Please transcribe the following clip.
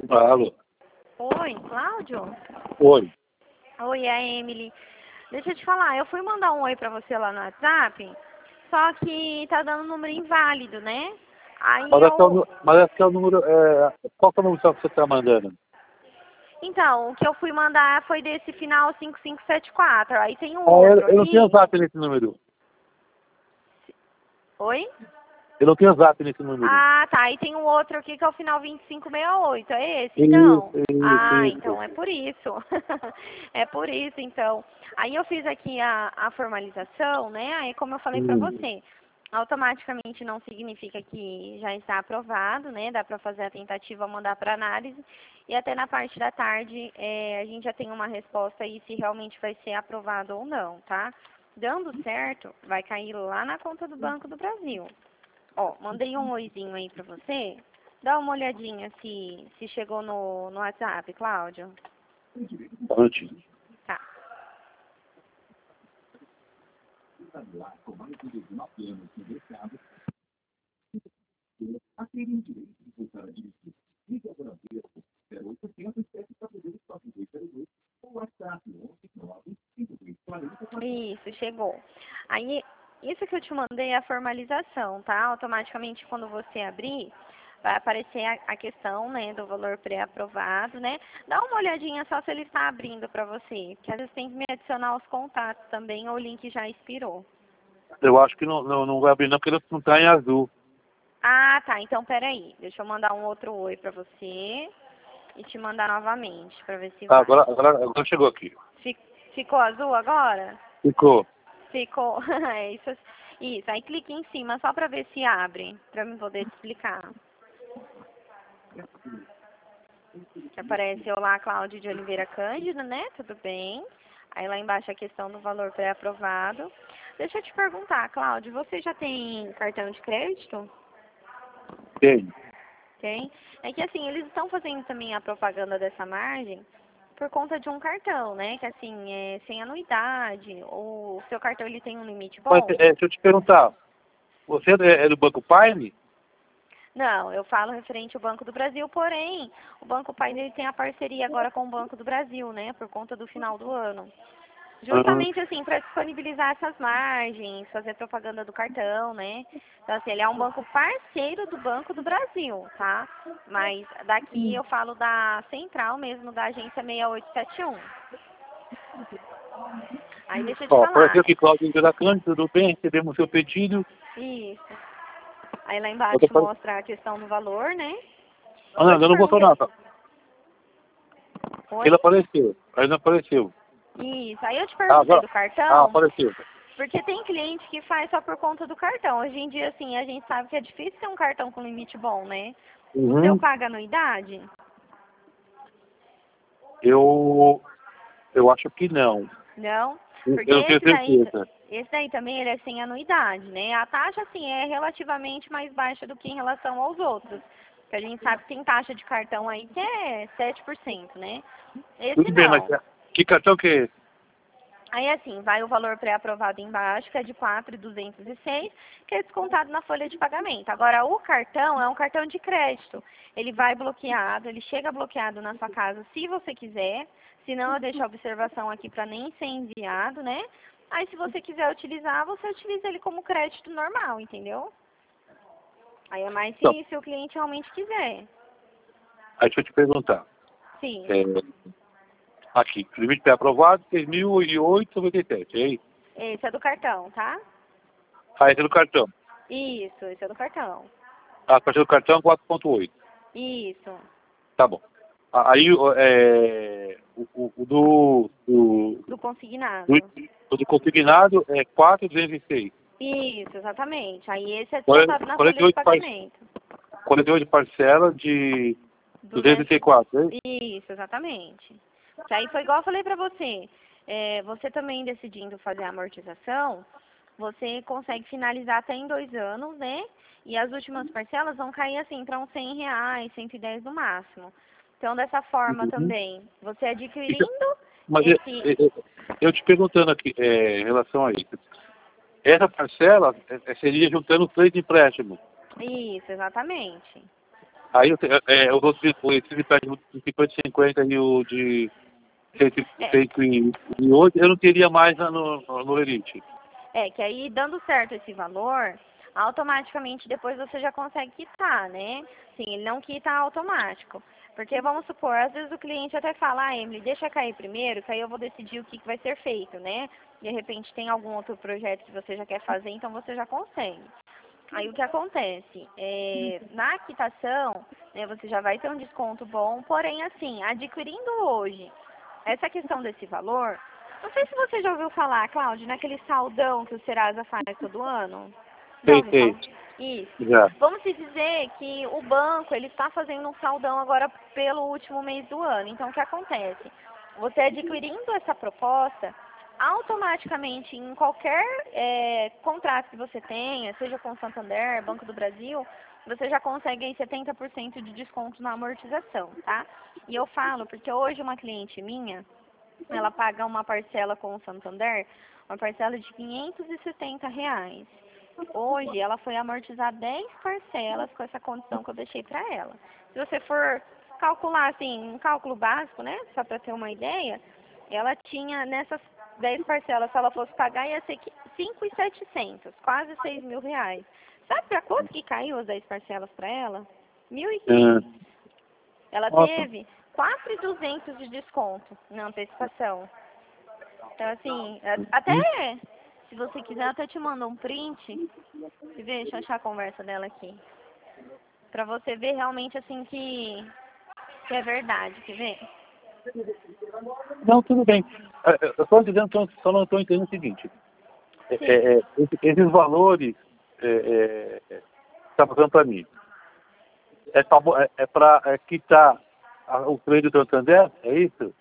Alô? Oi, Cláudio? Oi. Oi, é a Emily. Deixa eu te falar, eu fui mandar um oi pra você lá no WhatsApp, só que tá dando número inválido, né? Aí Mas esse é o número. Qual que é o número que você está mandando? Então, o que eu fui mandar foi desse final 5574. Aí tem um outro Eu não aqui. tenho zap nesse número. Oi? Eu não tenho zap nesse número. Ah, tá. Aí tem um outro aqui que é o final 2568. É esse, Isso, então? isso, Ah, então isso. é por isso. É por isso, então. Aí eu fiz aqui a formalização, né? Aí, como eu falei pra você, automaticamente não significa que já está aprovado, né? Dá pra fazer a tentativa, mandar pra análise. E até na parte da tarde, a gente já tem uma resposta aí se realmente vai ser aprovado ou não, tá? Dando certo, vai cair lá na conta do Banco do Brasil. Ó, mandei um oizinho aí pra você. Dá uma olhadinha se chegou no WhatsApp, Cláudio. Prontinho. Tá. Isso, chegou. Aí, isso que eu te mandei é a formalização, tá? Automaticamente, quando você abrir, vai aparecer a questão, né, do valor pré-aprovado, né? Dá uma olhadinha só se ele está abrindo para você, porque às vezes tem que me adicionar os contatos também, ou o link já expirou. Eu acho que não vai abrir não, porque ele não está em azul. Ah, tá. Então, peraí. Deixa eu mandar um outro oi pra você e te mandar novamente pra ver se Ah, vai. agora chegou aqui. Fi- Ficou azul agora? Ficou. Ficou. É isso. Isso. Aí clique em cima só pra ver se abre, pra eu poder te explicar. Que aparece olá, Cláudio de Oliveira Cândido, né? Tudo bem. Aí lá embaixo a questão do valor pré-aprovado. Deixa eu te perguntar, Cláudio, você já tem cartão de crédito? Tem. Tem. É que assim, eles estão fazendo também a propaganda dessa margem por conta de um cartão, né? Que assim, é sem anuidade, ou o seu cartão ele tem um limite Mas, bom. deixa eu te perguntar. Você é do Banco Prime? Não, eu falo referente ao Banco do Brasil, porém, o Banco Pai dele tem a parceria agora com o Banco do Brasil, né? Por conta do final do ano. Uhum. Justamente assim, para disponibilizar essas margens, fazer propaganda do cartão, né? Então, assim, ele é um banco parceiro do Banco do Brasil, tá? Mas daqui eu falo da central mesmo, da agência 6871. Aí deixa eu te Ó, falar. apareceu aqui Cláudio Oliveira Cândido, tudo bem? Recebemos seu pedido. Isso. Aí lá Outra embaixo apare- mostra a questão do valor, né? Ah, não, Eu te ainda não botou perguntei. nada. Oi? Ele apareceu. Ainda apareceu. Isso. Aí eu te Ah, perguntei agora. do Ah, cartão, apareceu. porque tem cliente que faz só por conta do cartão. Hoje em dia, assim, a gente sabe que é difícil ter um cartão com limite bom, né? O seu Uhum. paga anuidade? Eu acho que não. Não? Porque Eu não tenho certeza. esse daí também ele é sem anuidade, né? A taxa, assim, é relativamente mais baixa do que em relação aos outros. Porque a gente sabe que tem taxa de cartão aí que é 7%, né? Esse Tudo bem, mas não. que cartão que é esse? Aí, assim, vai o valor pré-aprovado embaixo, que é de 4.206, que é descontado na folha de pagamento. Agora, o cartão é um cartão de crédito. Ele vai bloqueado, ele chega bloqueado na sua casa se você quiser. Se não, eu deixo a observação aqui para nem ser enviado, né? Aí, se você quiser utilizar, você utiliza ele como crédito normal, entendeu? Aí é mais Então, se o cliente realmente quiser. aí deixa eu te perguntar. Sim, É, aqui, limite pré-aprovado, 6.008,97, é isso? esse é do cartão, tá? Ah, esse é do cartão. Isso, esse é do cartão. A partir do cartão, 4,8. Isso, Tá bom. Aí, do do, consignado. do consignado é 4,206. Isso, exatamente. Aí esse é descontado na folha de 48, 48 parcelas de 200. 204, é isso? Isso, exatamente. Que aí foi igual eu falei pra você. Você também decidindo fazer a amortização, você consegue finalizar até em 2 anos, né? E as últimas parcelas vão cair assim para uns R$ 100, 110 no máximo. Então, dessa forma Uhum. também, você Então, adquirindo mas esse. eu te perguntando aqui, em relação a isso. Essa parcela seria juntando os três empréstimos. Isso, exatamente. Aí os outros, esse de perto de 50 e 50 e o de 108, eu não teria mais no Lerite. Que aí, dando certo esse valor, automaticamente depois você já consegue quitar, né? Sim, ele não quita automático. Porque, vamos supor, às vezes o cliente até fala, Emily, deixa cair primeiro, que aí eu vou decidir o que vai ser feito, né? De repente tem algum outro projeto que você já quer fazer, então você já consegue. Aí o que acontece? Na quitação, né, você já vai ter um desconto bom, porém, assim, adquirindo hoje essa questão desse valor, não sei se você já ouviu falar, Cláudio, naquele saldão que o Serasa faz todo ano. Já ouviu falar? Isso. Já. Vamos se dizer que o banco ele está fazendo um saldão agora pelo último mês do ano. Então, o que acontece? Você adquirindo essa proposta, automaticamente em qualquer contrato que você tenha, seja com o Santander, Banco do Brasil, você já consegue aí 70% de desconto na amortização, tá? E eu falo porque hoje uma cliente minha, ela paga uma parcela com o Santander, uma parcela de R$ 570. Hoje ela foi amortizar 10 parcelas com essa condição que eu deixei para ela. Se você for calcular assim, um cálculo básico, né, só para ter uma ideia, ela tinha nessas 10 parcelas, se ela fosse pagar, ia ser 5.700, quase R$ 6.000. Sabe para quanto que caiu as 10 parcelas para ela? 1.500. Ela teve 4.200 de desconto na antecipação. Então, assim, até se você quiser, eu até te mando um print. Deixa eu achar a conversa dela aqui. Pra você ver realmente, assim, que é verdade. Quer ver? Não, tudo bem. Eu estou dizendo, só não estou entendendo o seguinte. Esses valores que está passando para mim, é para quitar o crédito do Santander? É isso?